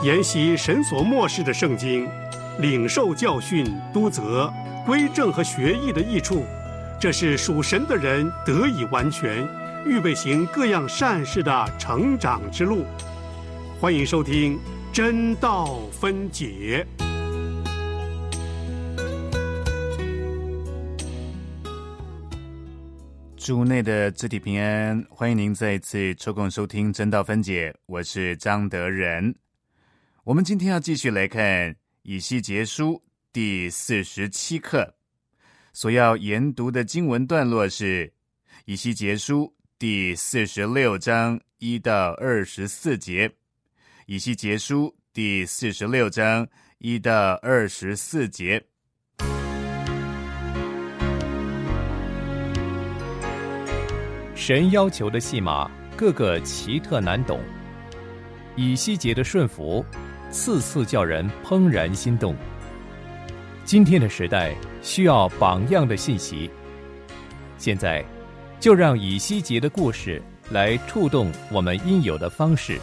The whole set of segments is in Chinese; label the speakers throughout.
Speaker 1: 研习神所默示的圣经，领受教训、督责、归正和学义的益处，这是属神的人得以完全，预备行各样善事的成长之路。欢迎收听真道分解。
Speaker 2: 主内的肢体平安，欢迎您再一次抽空收听真道分解，我是张德仁。我们今天要继续来看以西结书第47课，所要研读的经文段落是以西结书第46章1到24节，以西结书第46章1到24节。
Speaker 3: 神要求的戏码个个奇特难懂，以西结的顺服次次叫人怦然心动。今天的时代需要榜样的信息，现在就让以西结的故事来触动我们应有的方式。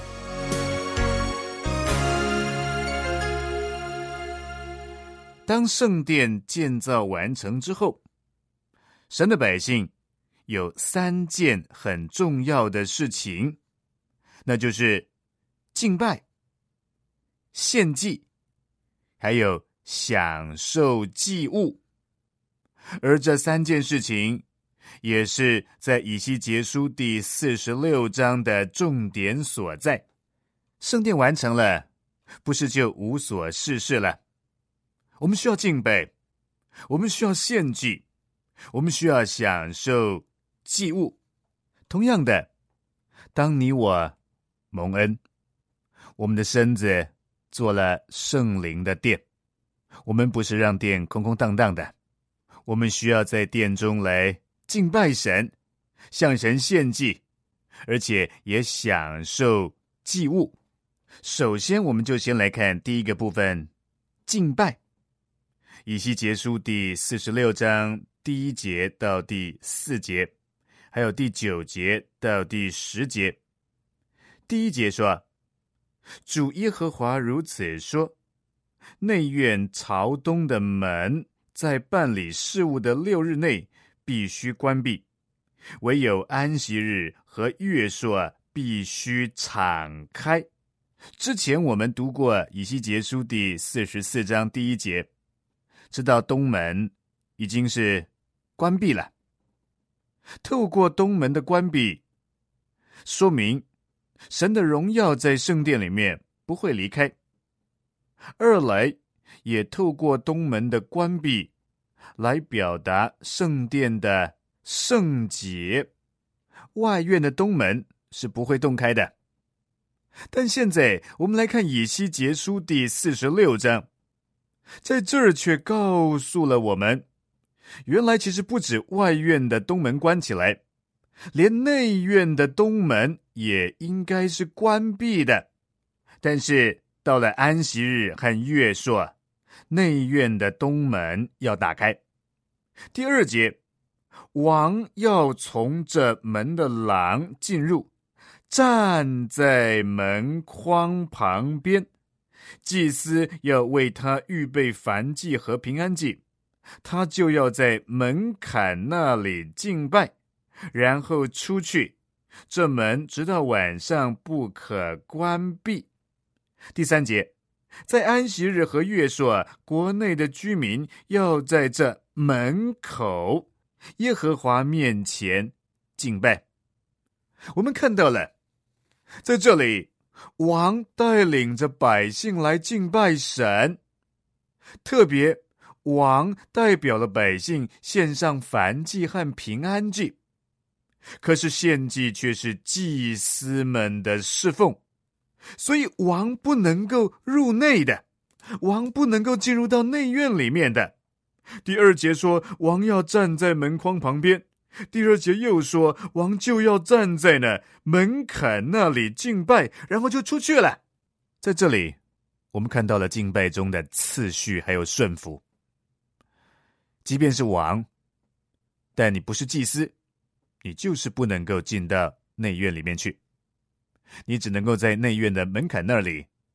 Speaker 2: 当圣殿建造完成之后，神的百姓有3件很重要的事情，那就是敬拜、献祭，还有享受祭物。而这3件事情也是在以西结书第46章的重点所在。圣殿完成了，不是就无所事事了。我们需要敬拜，我们需要献祭，我们需要享受祭物。同样的，当你我蒙恩，我们的身子做了圣灵的殿，我们不是让殿空空荡荡的，我们需要在殿中来敬拜神，向神献祭，而且也享受祭物。首先我们就先来看第一个部分，敬拜。以西结书第46章第1节到第4节，还有第9节到第10节。第1节说，主耶和华如此说，内院朝东的门在办理事务的6日内必须关闭，唯有安息日和月朔必须敞开。之前我们读过以西结书第44章第1节，知道东门已经是关闭了。透过东门的关闭，说明神的荣耀在圣殿里面不会离开。二来，也透过东门的关闭来表达圣殿的圣洁，外院的东门是不会洞开的。但现在我们来看以西结书第46章，在这儿却告诉了我们，原来其实不止外院的东门关起来，连内院的东门也应该是关闭的。但是到了安息日和月朔，内院的东门要打开。第2节，王要从这门的廊进入，站在门框旁边，祭司要为他预备燔祭和平安祭，他就要在门槛那里敬拜，然后出去，这门直到晚上不可关闭。第3节，在安息日和月朔，国内的居民要在这门口耶和华面前敬拜。我们看到了，在这里王带领着百姓来敬拜神，特别王代表了百姓献上燔祭和平安祭，可是献祭却是祭司们的侍奉，所以王不能够入内的，王不能够进入到内院里面的。第2节说王要站在门框旁边，第2节又说王就要站在那门槛那里敬拜，然后就出去了。在这里我们看到了敬拜中的次序还有顺服。即便是王，但你不是祭司，你就是不能够进到内院里面去，你只能够在内院的门槛那里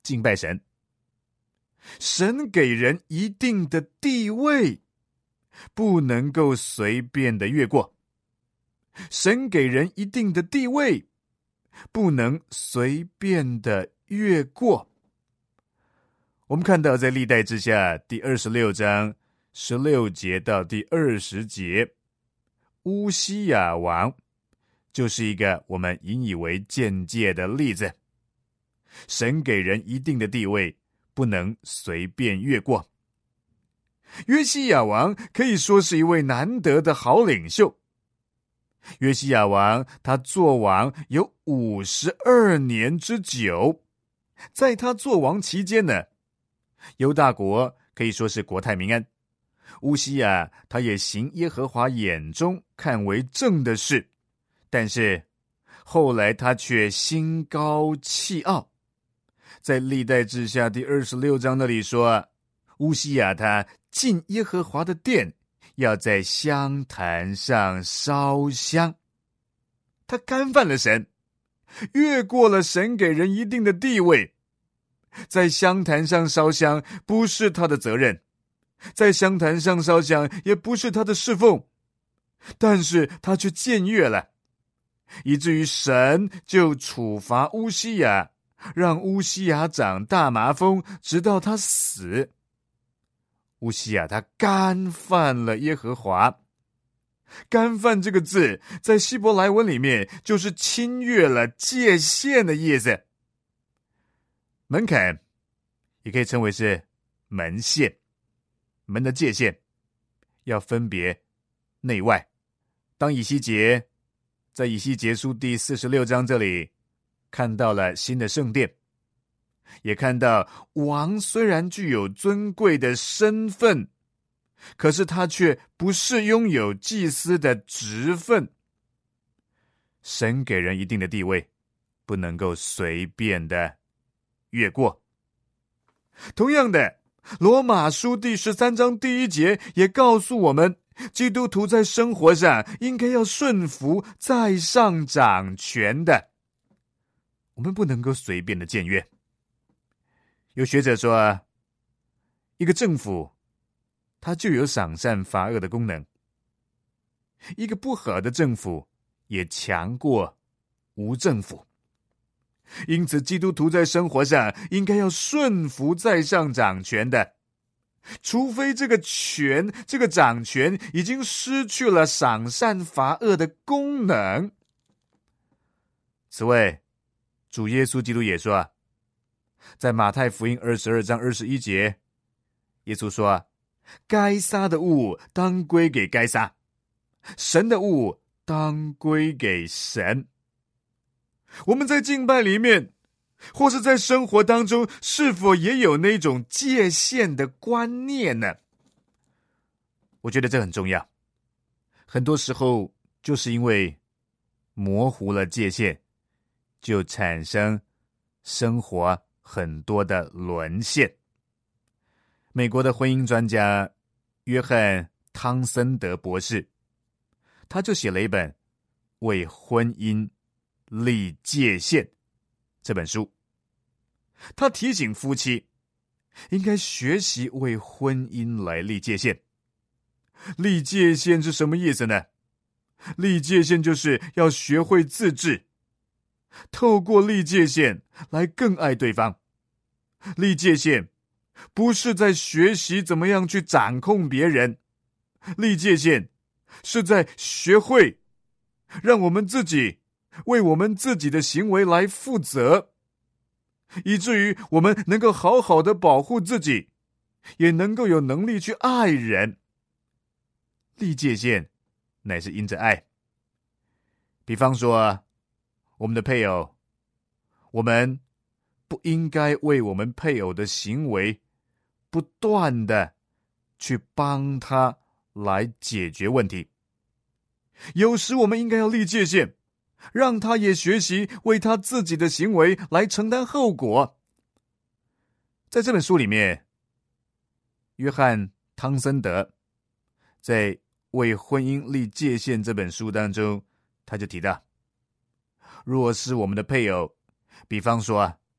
Speaker 2: 敬拜神。神给人一定的地位，不能够随便的越过。神给人一定的地位，不能随便的越过。我们看到在历代志下第26章16节到第20节，乌西雅王就是一个我们引以为鉴戒的例子。神给人一定的地位，不能随便越过。约西亚王可以说是一位难得的好领袖。约西亚王他做王有52年之久，在他做王期间呢，犹大国可以说是国泰民安。乌西雅他也行耶和华眼中看为正的事，但是后来他却心高气傲。在历代志下第26章那里说，乌西雅他进耶和华的殿，要在香坛上烧香。他干犯了神，越过了神给人一定的地位。在香坛上烧香不是他的责任，在香坛上烧香也不是他的侍奉，但是他却僭越了，以至于神就处罚乌西雅，让乌西雅长大麻风，直到他死。乌西雅他干犯了耶和华。干犯这个字在希伯来文里面就是侵越了界限的意思。门槛也可以称为是门线，门的界限要分别内外。当以西结在以西结书第46章这里看到了新的圣殿，也看到王虽然具有尊贵的身份，可是他却不是拥有祭司的职分。神给人一定的地位，不能够随便的越过。同样的，罗马书第13章第1节也告诉我们，基督徒在生活上应该要顺服在上掌权的，我们不能够随便的僭越。有学者说，一个政府它就有赏善罚恶的功能，一个不好的政府也强过无政府。因此基督徒在生活上应该要顺服在上掌权的，除非这个权，这个掌权已经失去了赏善罚恶的功能。此外，主耶稣基督也说，在马太福音22章21节，耶稣说，该撒的物当归给该撒，神的物当归给神。我们在敬拜里面，或是在生活当中，是否也有那种界限的观念呢？我觉得这很重要。很多时候就是因为模糊了界限，就产生生活很多的沦陷。美国的婚姻专家约翰·汤森德博士，他就写了一本《为婚姻立界限》这本书。他提醒夫妻应该学习为婚姻来立界限。立界限是什么意思呢？立界限就是要学会自制，透过立界限来更爱对方。立界限不是在学习怎么样去掌控别人，立界限是在学会让我们自己为我们自己的行为来负责，以至于我们能够好好的保护自己，也能够有能力去爱人。立界限乃是因着爱。比方说，我们的配偶，我们不应该为我们配偶的行为不断的去帮他来解决问题。有时我们应该要立界限，让他也学习为他自己的行为来承担后果。在这本书里面，约翰·汤森德在《为婚姻立界限》这本书当中，他就提到，若是我们的配偶，比方说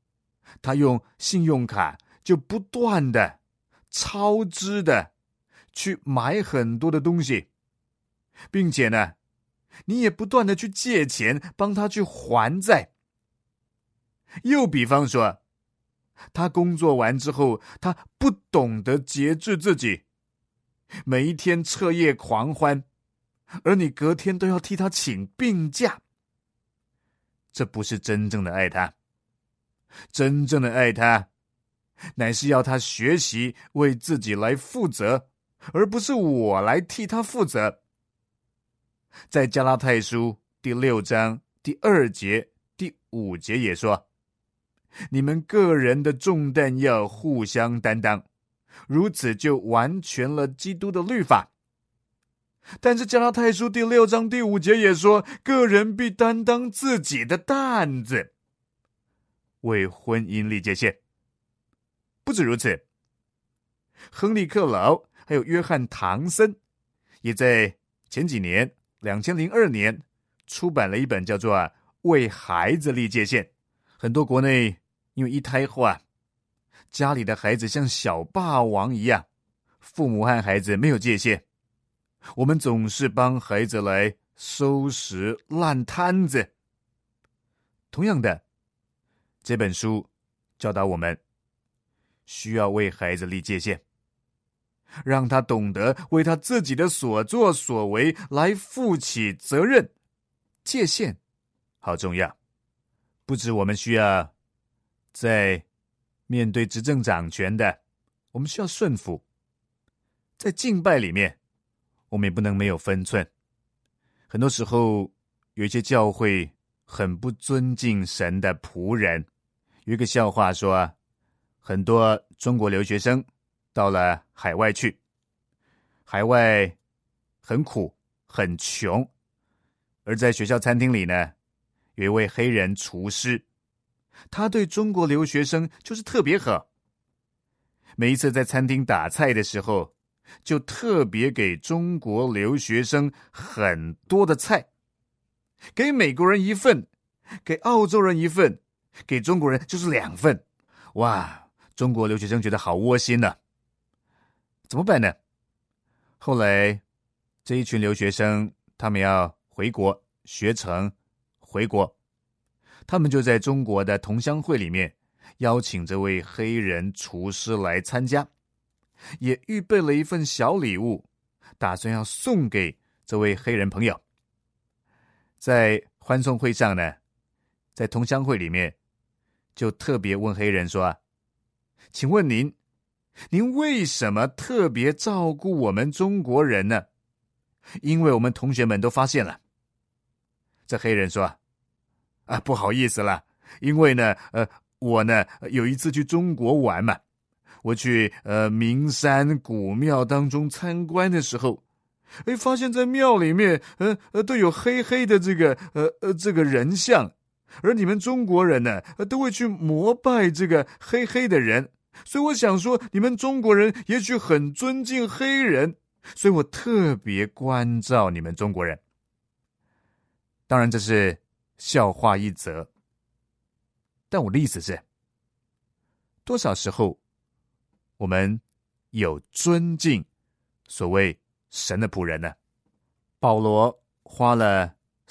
Speaker 2: 他用信用卡就不断的超支的去买很多的东西，并且呢，你也不断的去借钱帮他去还债。又比方说，他工作完之后，他不懂得节制自己，每一天彻夜狂欢，而你隔天都要替他请病假。这不是真正的爱他，真正的爱他乃是要他学习为自己来负责，而不是我来替他负责。在加拉太书第6章第2节第5节也说，你们个人的重担要互相担当，如此就完全了基督的律法。但是加拉太书第6章第5节也说，个人必担当自己的担子，为婚姻立界限。不止如此，亨利克劳还有约翰唐森也在前几年2002年出版了一本叫做《为孩子立界限》。很多国内因为一胎后家里的孩子像小霸王一样，父母和孩子没有界限，我们总是帮孩子来收拾烂摊子。同样的，这本书教导我们需要为孩子立界限，让他懂得为他自己的所作所为来负起责任。界限好重要，不止我们需要在面对执政掌权的，我们需要顺服。在敬拜里面，我们也不能没有分寸。很多时候有一些教会很不尊敬神的仆人。有一个笑话说，很多中国留学生到了海外去，海外很苦很穷，而在学校餐厅里呢，有一位黑人厨师，他对中国留学生就是特别好。每一次在餐厅打菜的时候，就特别给中国留学生很多的菜，给美国人1份，给澳洲人1份，给中国人就是2份。哇，中国留学生觉得好窝心啊。怎么办呢？后来这一群留学生他们要回国学成回国，他们就在中国的同乡会里面邀请这位黑人厨师来参加，也预备了一份小礼物，打算要送给这位黑人朋友。在欢送会上呢，在同乡会里面就特别问黑人说，请问您为什么特别照顾我们中国人呢？因为我们同学们都发现了。这黑人说，不好意思啦，因为呢我呢有一次去中国玩嘛，我去名山古庙当中参观的时候，发现在庙里面都有黑黑的这个人像，而你们中国人呢都会去膜拜这个黑黑的人，所以我想说你们中国人也许很尊敬黑人，所以我特别关照你们中国人。当然这是笑话一则，但我的意思是，多少时候我们有尊敬所谓神的仆人呢？保罗花了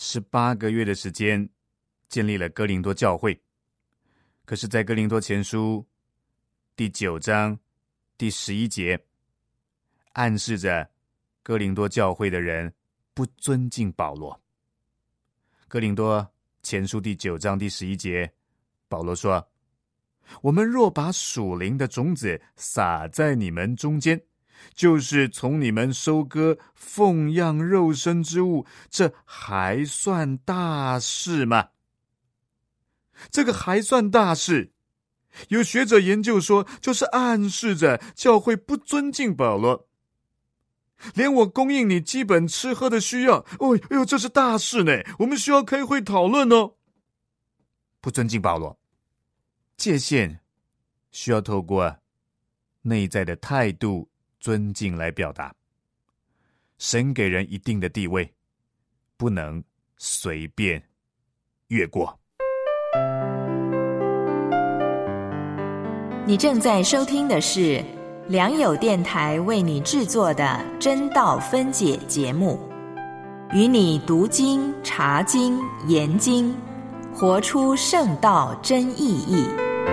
Speaker 2: 18个月的时间建立了哥林多教会，可是在哥林多前书第9章第11节暗示着哥林多教会的人不尊敬保罗。哥林多前书第9章第11节，保罗说，我们若把属灵的种子撒在你们中间，就是从你们收割奉养肉身之物，这还算大事吗？这个还算大事，有学者研究说，就是暗示着教会不尊敬保罗，连我供应你基本吃喝的需要，这是大事呢，我们需要开会讨论哦。不尊敬保罗，界限需要透过内在的态度尊敬来表达。神给人一定的地位，不能随便越过。
Speaker 4: 你正在收听的是良友电台为你制作的真道分解节目，与你读经、查经、研经，活出圣道真意义。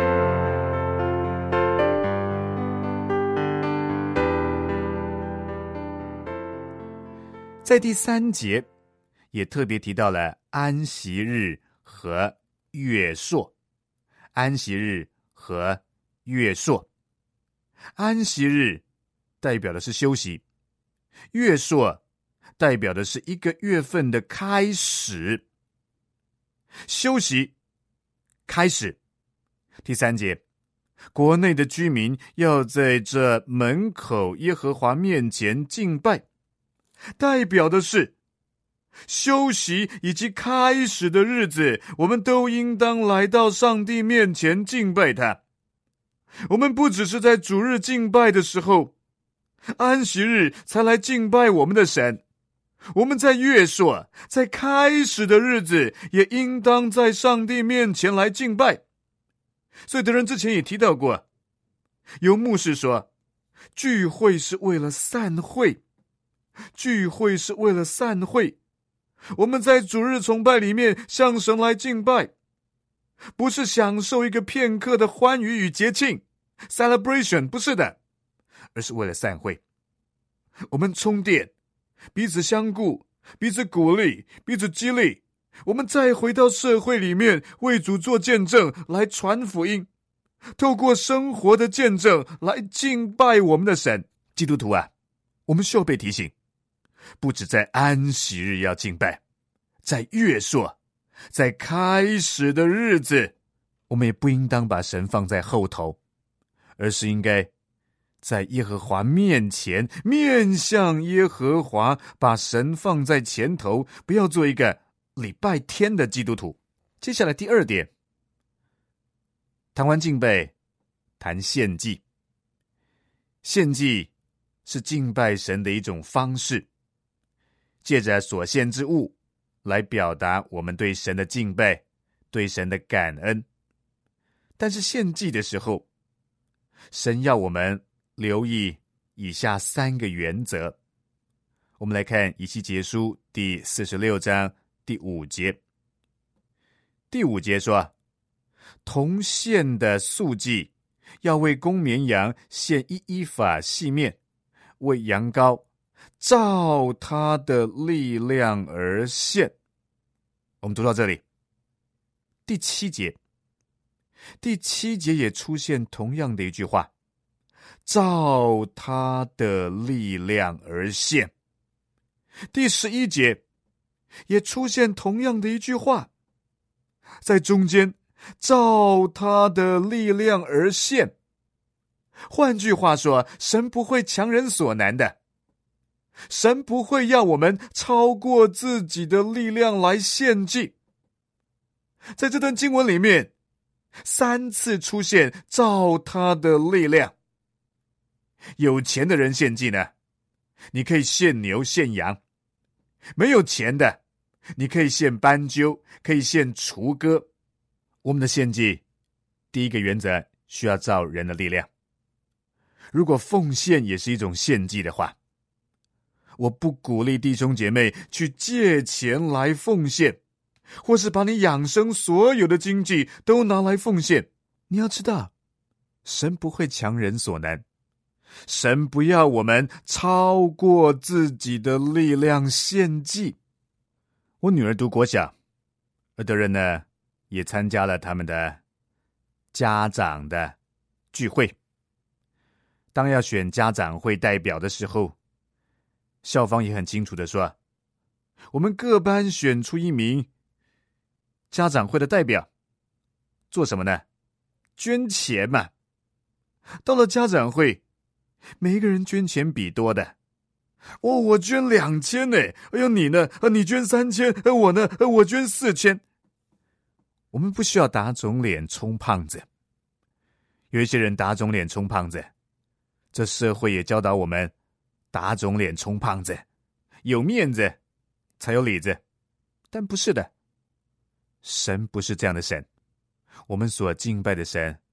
Speaker 2: 在第3节也特别提到了安息日和月朔。安息日和月朔，安息日代表的是休息，月朔代表的是一个月份的开始。休息开始。第3节，国内的居民要在这门口耶和华面前敬拜，代表的是休息以及开始的日子，我们都应当来到上帝面前敬拜他。我们不只是在主日敬拜的时候，安息日才来敬拜我们的神，我们在月朔，在开始的日子，也应当在上帝面前来敬拜。所以德仁之前也提到过，有牧师说，聚会是为了散会，聚会是为了散会。我们在主日崇拜里面向神来敬拜，不是享受一个片刻的欢愉与节庆 celebration， 不是的，而是为了散会。我们充电，彼此相顾，彼此鼓励，彼此激励，我们再回到社会里面为主做见证，来传福音，透过生活的见证来敬拜我们的神。基督徒啊，我们需要被提醒，不只在安息日要敬拜，在月朔，在开始的日子，我们也不应当把神放在后头，而是应该在耶和华面前，面向耶和华，把神放在前头，不要做一个礼拜天的基督徒。接下来第2点，谈完敬拜，谈献祭。献祭是敬拜神的一种方式，借着所献之物来表达我们对神的敬拜，对神的感恩。但是献祭的时候，神要我们留意以下3个原则。我们来看以西结书第46章第5节。第5节说，同献的素祭要为公绵羊献1伊法细面，为羊羔照他的力量而献。我们读到这里。第7节，第7节也出现同样的一句话，照他的力量而献。第11节也出现同样的一句话，在中间，照他的力量而献。换句话说，神不会强人所难的，神不会要我们超过自己的力量来献祭。在这段经文里面3次出现照他的力量。有钱的人献祭呢，你可以献牛献羊；没有钱的，你可以献斑鸠，可以献雏鸽。我们的献祭第一个原则需要照人的力量。如果奉献也是一种献祭的话，我不鼓励弟兄姐妹去借钱来奉献，或是把你养生所有的经济都拿来奉献。你要知道，神不会强人所难，神不要我们超过自己的力量献祭。我女儿读国小，而德仁呢也参加了他们的家长的聚会。当要选家长会代表的时候，校方也很清楚的说，我们各班选出1名家长会的代表，做什么呢？捐钱嘛。到了家长会，每一个人捐钱比多的。我捐2000呢，哎呦你呢？你捐3000，我呢？我捐4000。我们不需要打肿脸充胖子。有一些人打肿脸充胖子，这社会也教导我们打肿脸充胖子，有面子才有里子。但不是的，神不是这样的神。我们所敬拜的神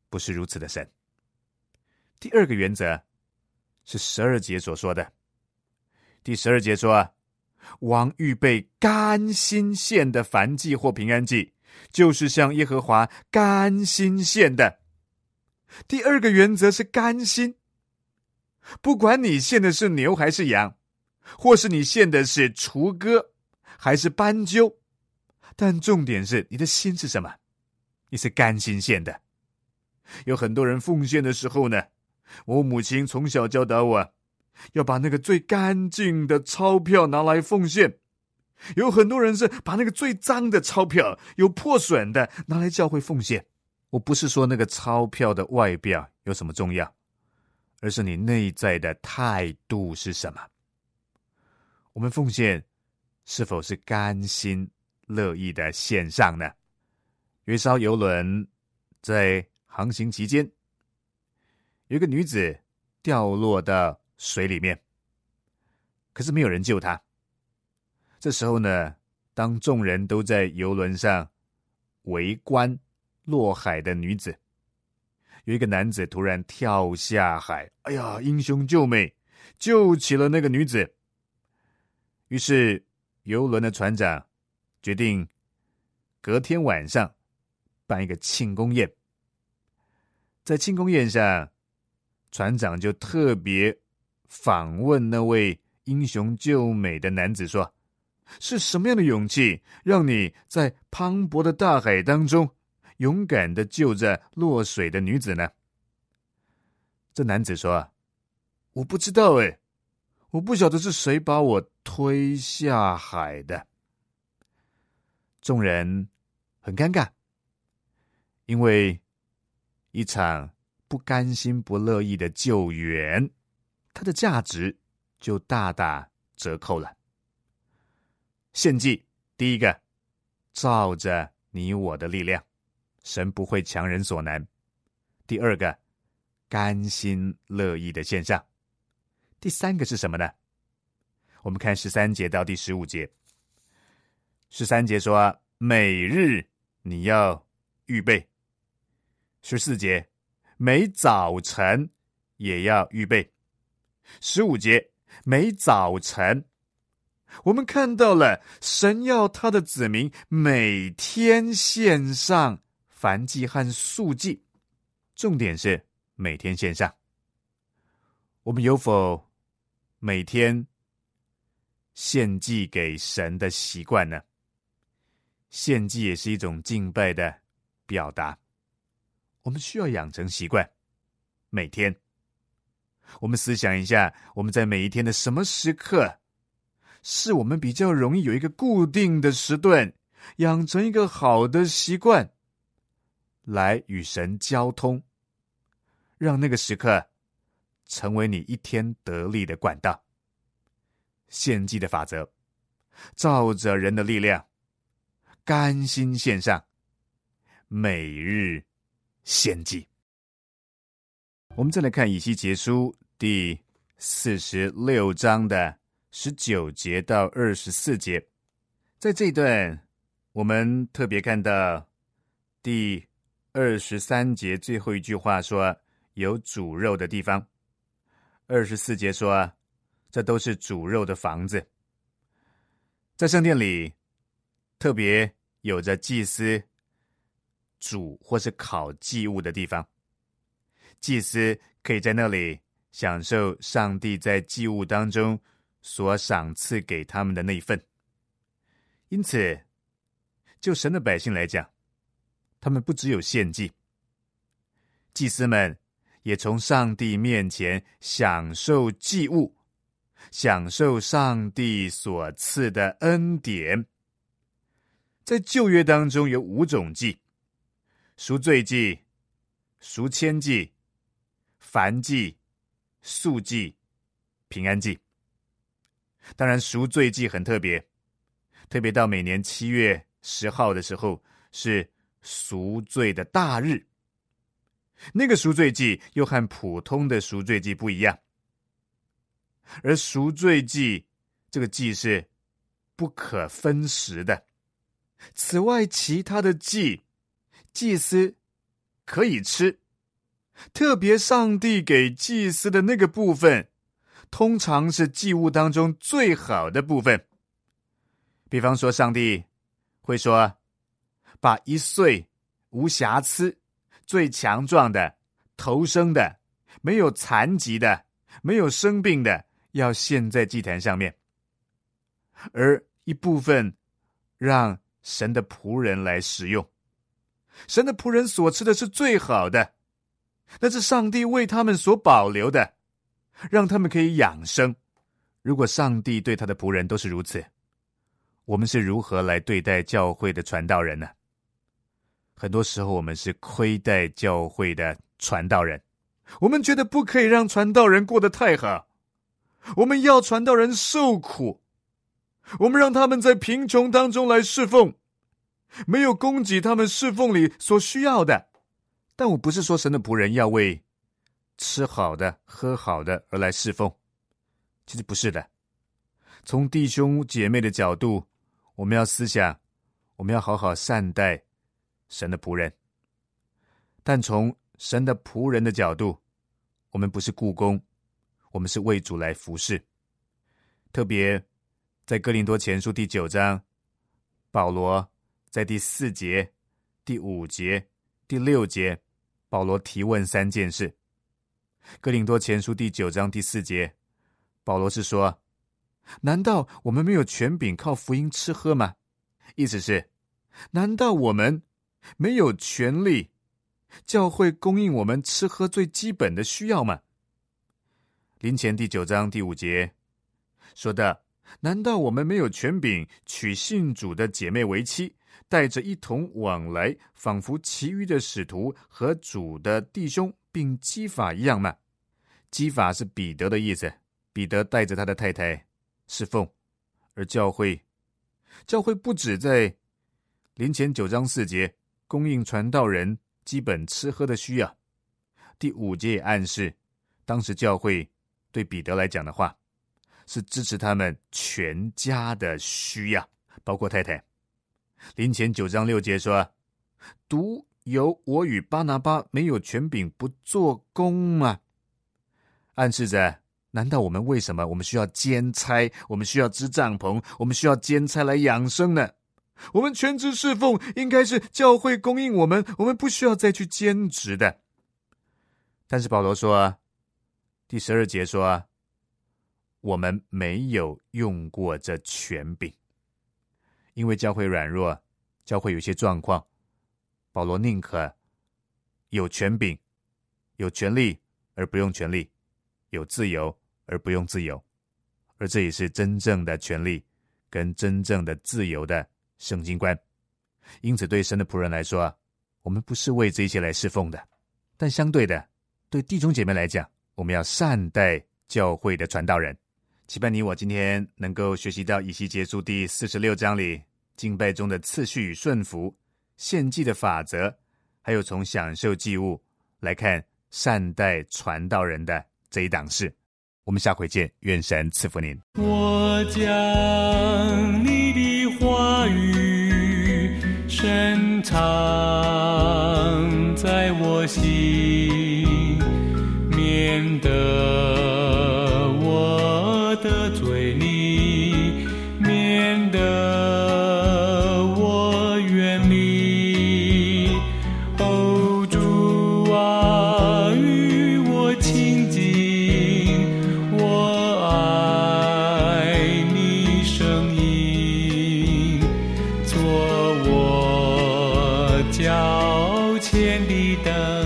Speaker 2: 不是如此的神。第二个原则是12节所说的。第12节说，王预备甘心献的燔祭或平安祭，就是向耶和华甘心献的。第二个原则是甘心，不管你献的是牛还是羊，或是你献的是雏鸽还是斑鸠，但重点是你的心是什么？你是甘心献的。有很多人奉献的时候呢，我母亲从小教导我要把那个最干净的钞票拿来奉献。有很多人是把那个最脏的钞票，有破损的拿来教会奉献。我不是说那个钞票的外表有什么重要，而是你内在的态度是什么。我们奉献是否是甘心乐意的献上呢？有一艘游轮在航行期间，有一个女子掉落到水里面，可是没有人救她。这时候呢，当众人都在游轮上围观落海的女子，有一个男子突然跳下海，哎呀，英雄救美，救起了那个女子。于是游轮的船长决定隔天晚上办一个庆功宴。在庆功宴上，船长就特别访问那位英雄救美的男子说，是什么样的勇气让你在磅礴的大海当中勇敢地救着落水的女子呢？这男子说，我不知道我不晓得是谁把我推下海的。众人很尴尬，因为一场不甘心不乐意的救援，它的价值就大打折扣了。献祭，第一个，照着你我的力量，神不会强人所难。第二个，甘心乐意的献上。第三个是什么呢？我们看13节到第15节。13节说，每日你要预备。14节，每早晨也要预备。15节，每早晨。我们看到了神要他的子民每天献上燔祭和素祭，重点是每天献上。我们有否每天献祭给神的习惯呢？献祭也是一种敬拜的表达，我们需要养成习惯。每天我们思想一下，我们在每一天的什么时刻是我们比较容易有一个固定的时段，养成一个好的习惯来与神交通，让那个时刻成为你一天得力的管道。献祭的法则，照着人的力量，甘心献上，每日献祭。我们再来看以西结书第46章的19节到24节。在这一段我们特别看到第23节最后一句话说有煮肉的地方，24节说这都是煮肉的房子。在圣殿里特别有着祭司煮或是烤祭物的地方，祭司可以在那里享受上帝在祭物当中所赏赐给他们的那一份。因此就神的百姓来讲，他们不只有献祭，祭司们也从上帝面前享受祭物，享受上帝所赐的恩典。在旧约当中有5种祭：赎罪祭、赎愆祭、燔祭、素祭、平安祭。当然赎罪祭很特别，特别到每年7月10号的时候是赎罪的大日。那个赎罪祭又和普通的赎罪祭不一样，而赎罪祭这个祭是不可分食的。此外其他的祭，祭司可以吃， 特别上帝给祭司的那个部分，通常是祭物当中最好的部分。比方说，上帝会说，把一岁无瑕疵、最强壮的、头生的、没有残疾的、没有生病的，要献在祭坛上面，而一部分让神的仆人来食用。神的仆人所吃的是最好的，那是上帝为他们所保留的，让他们可以养生。如果上帝对他的仆人都是如此，我们是如何来对待教会的传道人呢？很多时候我们是亏待教会的传道人，我们觉得不可以让传道人过得太好，我们要传道人受苦，我们让他们在贫穷当中来侍奉，没有供给他们侍奉里所需要的。但我不是说神的仆人要为吃好的喝好的而来侍奉，其实不是的。从弟兄姐妹的角度，我们要思想，我们要好好善待神的仆人。但从神的仆人的角度，我们不是雇工，我们是为主来服侍。特别在哥林多前书第9章，保罗在第4节、第5节、第6节，保罗提问3件事。哥林多前书第9章第4节，保罗是说，难道我们没有权柄靠福音吃喝吗？意思是，难道我们没有权利教会供应我们吃喝最基本的需要吗？林前第9章第5节说的，难道我们没有权柄娶信主的姐妹为妻，带着一同往来，仿佛其余的使徒和主的弟兄并基法一样吗？基法是彼得的意思，彼得带着他的太太侍奉。而教会不止在林前9章4节供应传道人基本吃喝的需要，第5节也暗示，当时教会对彼得来讲的话，是支持他们全家的需要，包括太太。林前9章6节说，独有我与巴拿巴没有权柄不做工吗？暗示着，难道我们为什么我们需要兼差，我们需要支帐篷，我们需要兼差来养生呢？我们全职侍奉应该是教会供应我们不需要再去兼职的。但是保罗说，第12节说，我们没有用过这权柄，因为教会软弱，教会有些状况，保罗宁可有权柄、有权利而不用权利，有自由而不用自由，而这也是真正的权利跟真正的自由的圣经观。因此对神的仆人来说，我们不是为这些来侍奉的。但相对的，对弟兄姐妹来讲，我们要善待教会的传道人。期盼你我今天能够学习到以西结书第46章里敬拜中的次序与顺服，献祭的法则，还有从享受祭物来看善待传道人的这一档事。我们下回见，愿神赐福您。
Speaker 5: 我将你的话语深藏在我心，免得我的嘴里，免得我远离。哦，主啊，与我亲近，我爱你声音，做我脚前的灯。